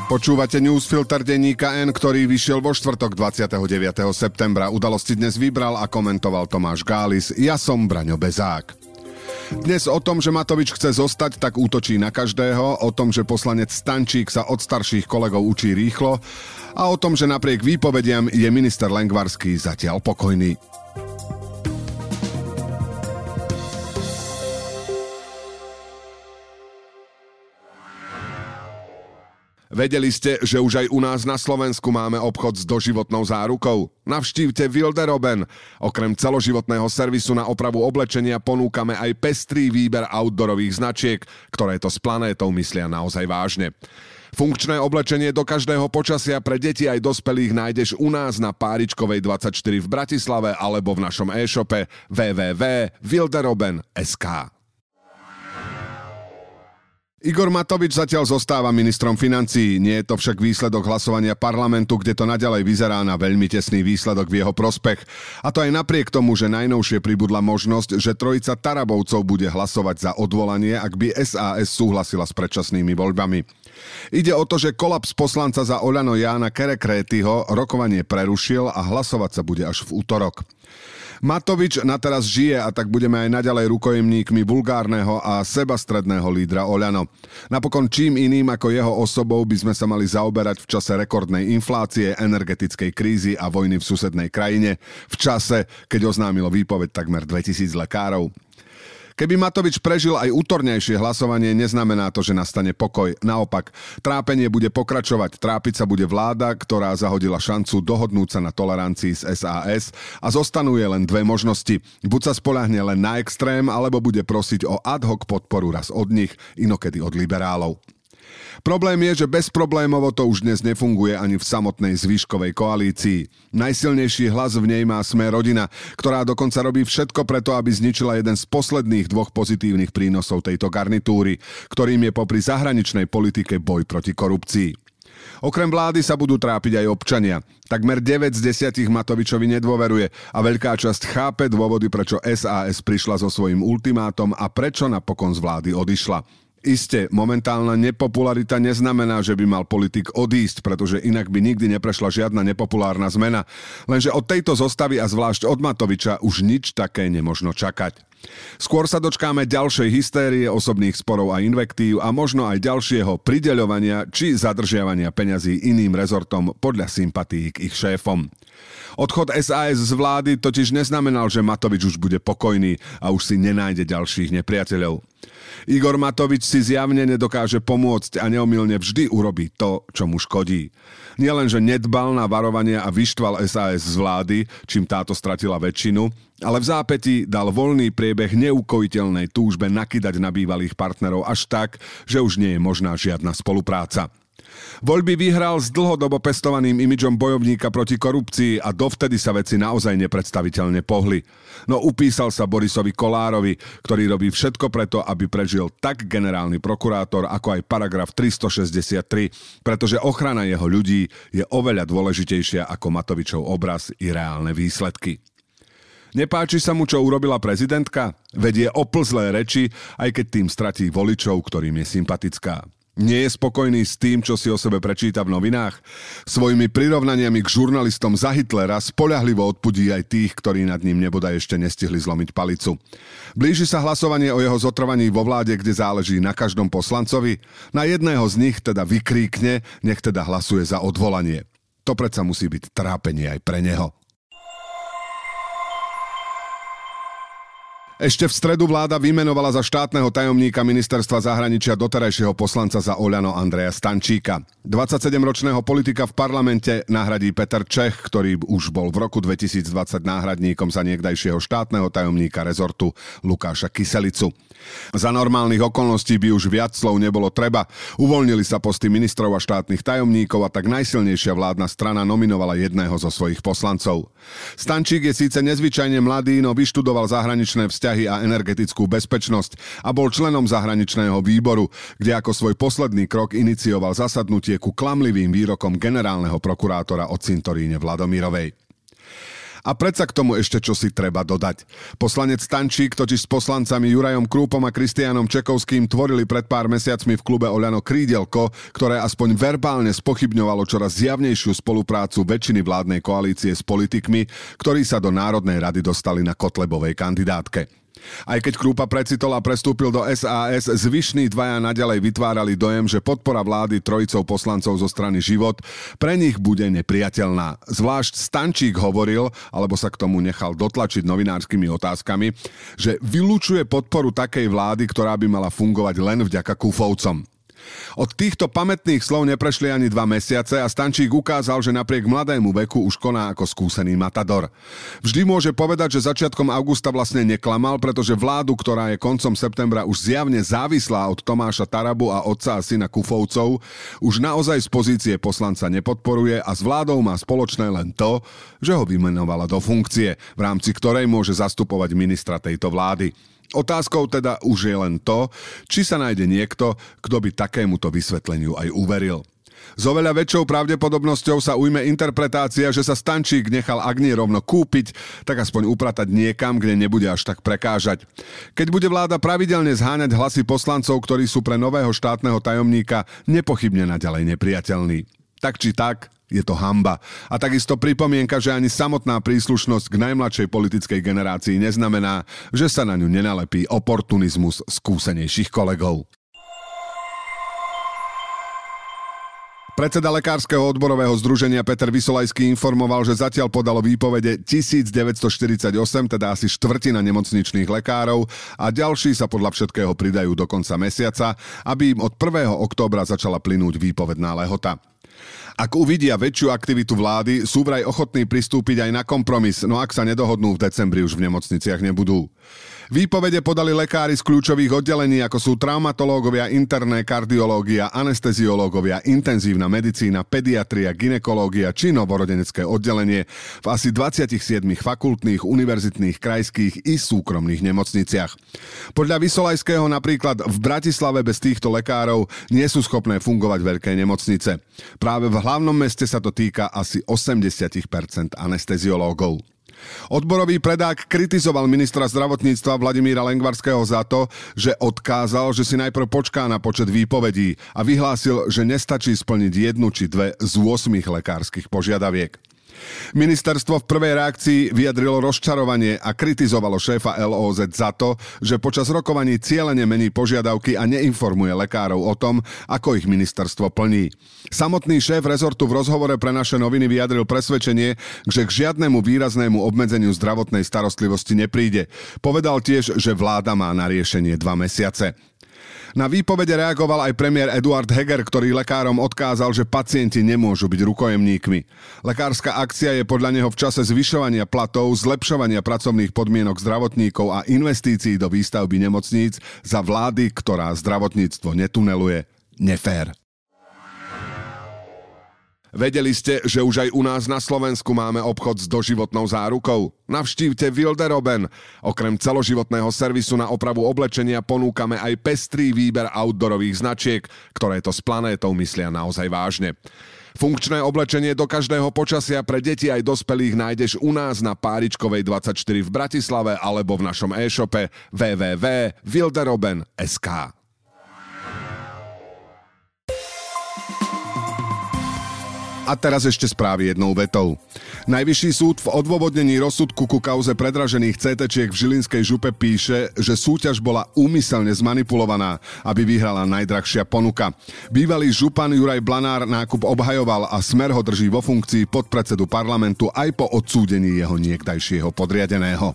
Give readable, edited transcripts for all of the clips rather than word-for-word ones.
Počúvate newsfilter denníka N, ktorý vyšiel vo štvrtok 29. septembra. Udalosti dnes vybral a komentoval Tomáš Gális. Ja som Braňo Bezák. Dnes o tom, že Matovič chce zostať, tak útočí na každého, o tom, že poslanec Stančík sa od starších kolegov učí rýchlo a o tom, že napriek výpovediam je minister Lengvarský zatiaľ pokojný. Vedeli ste, že už aj u nás na Slovensku máme obchod s doživotnou zárukou? Navštívte Wilderoben. Okrem celoživotného servisu na opravu oblečenia ponúkame aj pestrý výber outdoorových značiek, ktoré to s planétou myslia naozaj vážne. Funkčné oblečenie do každého počasia pre deti aj dospelých nájdeš u nás na Páričkovej 24 v Bratislave alebo v našom e-shope www.wilderoben.sk. Igor Matovič zatiaľ zostáva ministrom financií. Nie je to však výsledok hlasovania parlamentu, kde to naďalej vyzerá na veľmi tesný výsledok v jeho prospech. A to aj napriek tomu, že najnovšie pribudla možnosť, že trojica Tarabovcov bude hlasovať za odvolanie, ak by SAS súhlasila s predčasnými voľbami. Ide o to, že kolaps poslanca za Oľano Jána Kerekrétyho rokovanie prerušil a hlasovať sa bude až v utorok. Matovič na teraz žije a tak budeme aj naďalej rukojemníkmi vulgárneho a sebastredného lídra Oľano. Napokon čím iným ako jeho osobou by sme sa mali zaoberať v čase rekordnej inflácie, energetickej krízy a vojny v susednej krajine, v čase, keď oznámilo výpoveď takmer 2000 lekárov. Keby Matovič prežil aj útornejšie hlasovanie, neznamená to, že nastane pokoj. Naopak, trápenie bude pokračovať. Trápiť sa bude vláda, ktorá zahodila šancu dohodnúť sa na tolerancii s SAS a zostanú jej len dve možnosti. Buď sa spoľahne len na extrém, alebo bude prosiť o ad hoc podporu raz od nich, inokedy od liberálov. Problém je, že bezproblémovo to už dnes nefunguje ani v samotnej zvyškovej koalícii. Najsilnejší hlas v nej má Sme rodina, ktorá dokonca robí všetko preto, aby zničila jeden z posledných dvoch pozitívnych prínosov tejto garnitúry, ktorým je popri zahraničnej politike boj proti korupcii. Okrem vlády sa budú trápiť aj občania. Takmer 9 z 10 Matovičovi nedôveruje a veľká časť chápe dôvody, prečo SAS prišla so svojím ultimátom a prečo napokon z vlády odišla. Isté, momentálna nepopularita neznamená, že by mal politik odísť, pretože inak by nikdy neprešla žiadna nepopulárna zmena. Lenže od tejto zostavy a zvlášť od Matoviča už nič také nemožno čakať. Skôr sa dočkáme ďalšej hystérie, osobných sporov a invektív a možno aj ďalšieho prideľovania či zadržiavania peňazí iným rezortom podľa sympatií k ich šéfom. Odchod SAS z vlády totiž neznamenal, že Matovič už bude pokojný a už si nenájde ďalších nepriateľov. Igor Matovič si zjavne nedokáže pomôcť a neomylne vždy urobí to, čo mu škodí. Nielenže nedbal na varovania a vyštval SAS z vlády, čím táto stratila väčšinu, ale v zápätí dal voľný priebeh neukojiteľnej túžbe nakydať na bývalých partnerov až tak, že už nie je možná žiadna spolupráca. Voľby vyhral s dlhodobo pestovaným imidžom bojovníka proti korupcii a dovtedy sa veci naozaj nepredstaviteľne pohli. No upísal sa Borisovi Kollárovi, ktorý robí všetko preto, aby prežil tak generálny prokurátor, ako aj paragraf 363, pretože ochrana jeho ľudí je oveľa dôležitejšia ako Matovičov obraz i reálne výsledky. Nepáči sa mu, čo urobila prezidentka? Vedie oplzlé reči, aj keď tým stratí voličov, ktorým je sympatická. Nie je spokojný s tým, čo si o sebe prečíta v novinách? Svojimi prirovnaniami k žurnalistom za Hitlera spoľahlivo odpudí aj tých, ktorí nad ním nebodaj ešte nestihli zlomiť palicu. Blíži sa hlasovanie o jeho zotrvaní vo vláde, kde záleží na každom poslancovi. Na jedného z nich teda vykríkne, nech teda hlasuje za odvolanie. To predsa musí byť trápenie aj pre neho. Ešte v stredu vláda vymenovala za štátneho tajomníka ministerstva zahraničia doterajšieho poslanca za Oľano Andreja Stančíka. 27-ročného politika v parlamente nahradí Peter Čech, ktorý už bol v roku 2020 náhradníkom za niekdajšieho štátneho tajomníka rezortu Lukáša Kyselicu. Za normálnych okolností by už viac slov nebolo treba. Uvoľnili sa posty ministrov a štátnych tajomníkov a tak najsilnejšia vládna strana nominovala jedného zo svojich poslancov. Stančík je síce nezvyčajne mladý, no vyštudoval zahraničné vzťahy a energetickú bezpečnosť a bol členom zahraničného výboru, kde ako svoj posledný krok inicioval zasadnutie ku klamlivým výrokom generálneho prokurátora o cintoríne Vladomírovej. A predsa k tomu ešte čosi treba dodať. Poslanec Stančík totiž s poslancami Jurajom Krúpom a Kristiánom Čekovským tvorili pred pár mesiacmi v klube Oľano krídelko, ktoré aspoň verbálne spochybňovalo čoraz zjavnejšiu spoluprácu väčšiny vládnej koalície s politikmi, ktorí sa do Národnej rady dostali na Kotlebovej kandidátke. Aj keď Krúpa precitol a prestúpil do SAS, zvyšní dvaja naďalej vytvárali dojem, že podpora vlády trojicou poslancov zo strany Život pre nich bude nepriateľná. Zvlášť Stančík hovoril, alebo sa k tomu nechal dotlačiť novinárskymi otázkami, že vylučuje podporu takej vlády, ktorá by mala fungovať len vďaka Kufovcom. Od týchto pamätných slov neprešli ani 2 mesiace a Stančík ukázal, že napriek mladému veku už koná ako skúsený matador. Vždy môže povedať, že začiatkom augusta vlastne neklamal, pretože vládu, ktorá je koncom septembra už zjavne závislá od Tomáša Tarabu a otca a syna Kufovcov, už naozaj z pozície poslanca nepodporuje a s vládou má spoločné len to, že ho vymenovala do funkcie, v rámci ktorej môže zastupovať ministra tejto vlády. Otázkou teda už je len to, či sa nájde niekto, kto by takémuto vysvetleniu aj uveril. S oveľa väčšou pravdepodobnosťou sa ujme interpretácia, že sa Stančík nechal ak nie rovno kúpiť, tak aspoň upratať niekam, kde nebude až tak prekážať. Keď bude vláda pravidelne zháňať hlasy poslancov, ktorí sú pre nového štátneho tajomníka nepochybne naďalej nepriateľní. Tak či tak, je to hanba. A takisto pripomienka, že ani samotná príslušnosť k najmladšej politickej generácii neznamená, že sa na ňu nenalepí oportunizmus skúsenejších kolegov. Predseda Lekárskeho odborového združenia Peter Vysolajský informoval, že zatiaľ podalo výpovede 1948, teda asi štvrtina nemocničných lekárov a ďalší sa podľa všetkého pridajú do konca mesiaca, aby im od 1. októbra začala plynúť výpovedná lehota. Ak uvidia väčšiu aktivitu vlády, sú vraj ochotní pristúpiť aj na kompromis, no ak sa nedohodnú v decembri, už v nemocniciach nebudú. Výpovede podali lekári z kľúčových oddelení, ako sú traumatológovia, interné kardiológia, anesteziológovia, intenzívna medicína, pediatria, gynekológia či novorodenecké oddelenie v asi 27 fakultných, univerzitných, krajských i súkromných nemocniciach. Podľa Vysolajského napríklad v Bratislave bez týchto lekárov nie sú schopné fungovať veľké nemocnice. Práve v hlavnom meste sa to týka asi 80% anesteziológov. Odborový predák kritizoval ministra zdravotníctva Vladimíra Lengvarského za to, že odkázal, že si najprv počká na počet výpovedí a vyhlásil, že nestačí splniť 1 či 2 z 8 lekárskych požiadaviek. Ministerstvo v prvej reakcii vyjadrilo rozčarovanie a kritizovalo šéfa LOZ za to, že počas rokovaní cielene mení požiadavky a neinformuje lekárov o tom, ako ich ministerstvo plní. Samotný šéf rezortu v rozhovore pre naše noviny vyjadril presvedčenie, že k žiadnemu výraznému obmedzeniu zdravotnej starostlivosti nepríde. Povedal tiež, že vláda má na riešenie 2 mesiace. Na výpovede reagoval aj premiér Eduard Heger, ktorý lekárom odkázal, že pacienti nemôžu byť rukojemníkmi. Lekárska akcia je podľa neho v čase zvyšovania platov, zlepšovania pracovných podmienok zdravotníkov a investícií do výstavby nemocníc za vlády, ktorá zdravotníctvo netuneluje, nefér. Vedeli ste, že už aj u nás na Slovensku máme obchod s doživotnou zárukou? Navštívte Wilderoben. Okrem celoživotného servisu na opravu oblečenia ponúkame aj pestrý výber outdoorových značiek, ktoré to s planétou myslia naozaj vážne. Funkčné oblečenie do každého počasia pre deti aj dospelých nájdeš u nás na Páričkovej 24 v Bratislave alebo v našom e-shope www.wilderoben.sk. A teraz ešte správy jednou vetou. Najvyšší súd v odôvodnení rozsudku ku kauze predražených CT-čiek v Žilinskej župe píše, že súťaž bola úmyselne zmanipulovaná, aby vyhrala najdrahšia ponuka. Bývalý župan Juraj Blanár nákup obhajoval a Smer ho drží vo funkcii podpredsedu parlamentu aj po odsúdení jeho niekdajšieho podriadeného.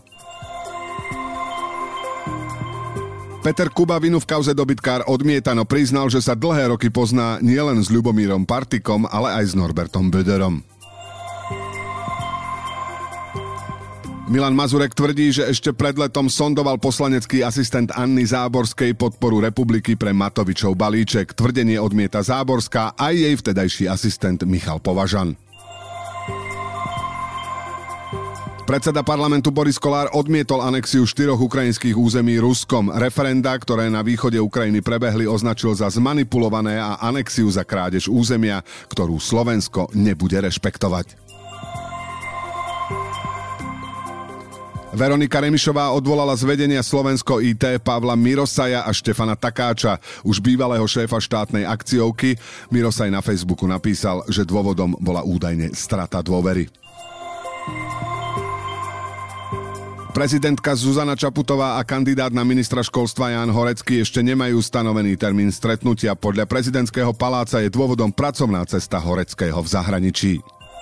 Peter Kuba vinu v kauze dobytkár odmieta, no priznal, že sa dlhé roky pozná nielen s Ľubomírom Partikom, ale aj s Norbertom Böderom. Milan Mazurek tvrdí, že ešte pred letom sondoval poslanecký asistent Anny Záborskej podporu Republiky pre Matovičov balíček. Tvrdenie odmieta Záborská aj jej vtedajší asistent Michal Považan. Predseda parlamentu Boris Kolár odmietol anexiu 4 ukrajinských území Ruskom. Referenda, ktoré na východe Ukrajiny prebehli, označil za zmanipulované a anexiu za krádež územia, ktorú Slovensko nebude rešpektovať. Veronika Remišová odvolala z vedenia Slovensko IT Pavla Mirosaja a Štefana Takáča, už bývalého šéfa štátnej akciovky. Mirosaj na Facebooku napísal, že dôvodom bola údajne strata dôvery. Prezidentka Zuzana Čaputová a kandidát na ministra školstva Ján Horecký ešte nemajú stanovený termín stretnutia. Podľa prezidentského paláca je dôvodom pracovná cesta Horeckého v zahraničí.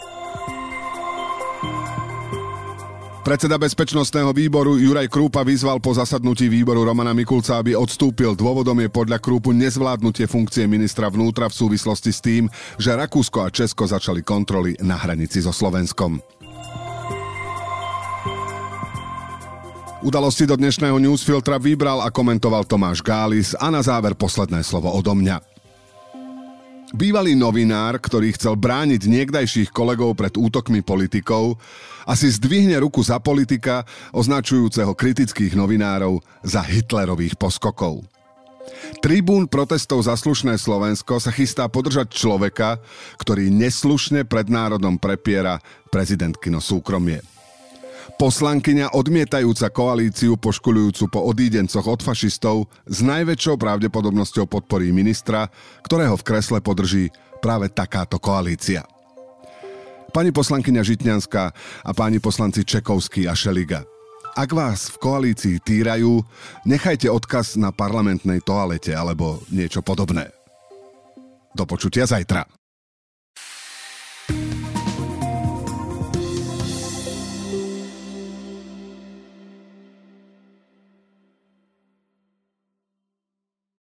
Predseda bezpečnostného výboru Juraj Krúpa vyzval po zasadnutí výboru Romana Mikulca, aby odstúpil. Dôvodom je podľa Krúpu nezvládnutie funkcie ministra vnútra v súvislosti s tým, že Rakúsko a Česko začali kontroly na hranici so Slovenskom. Udalosti do dnešného newsfiltra vybral a komentoval Tomáš Gális a na záver posledné slovo odo mňa. Bývalý novinár, ktorý chcel brániť niekdajších kolegov pred útokmi politikov, asi zdvihne ruku za politika, označujúceho kritických novinárov za Hitlerových poskokov. Tribún protestov za slušné Slovensko sa chystá podržať človeka, ktorý neslušne pred národom prepiera prezidentkino súkromie. Poslankyňa odmietajúca koalíciu poškoľujúcu po odídencoch od fašistov s najväčšou pravdepodobnosťou podporí ministra, ktorého v kresle podrží práve takáto koalícia. Pani poslankyňa Žitňanská a páni poslanci Čekovský a Šeliga, ak vás v koalícii týrajú, nechajte odkaz na parlamentnej toalete alebo niečo podobné. Do počutia zajtra.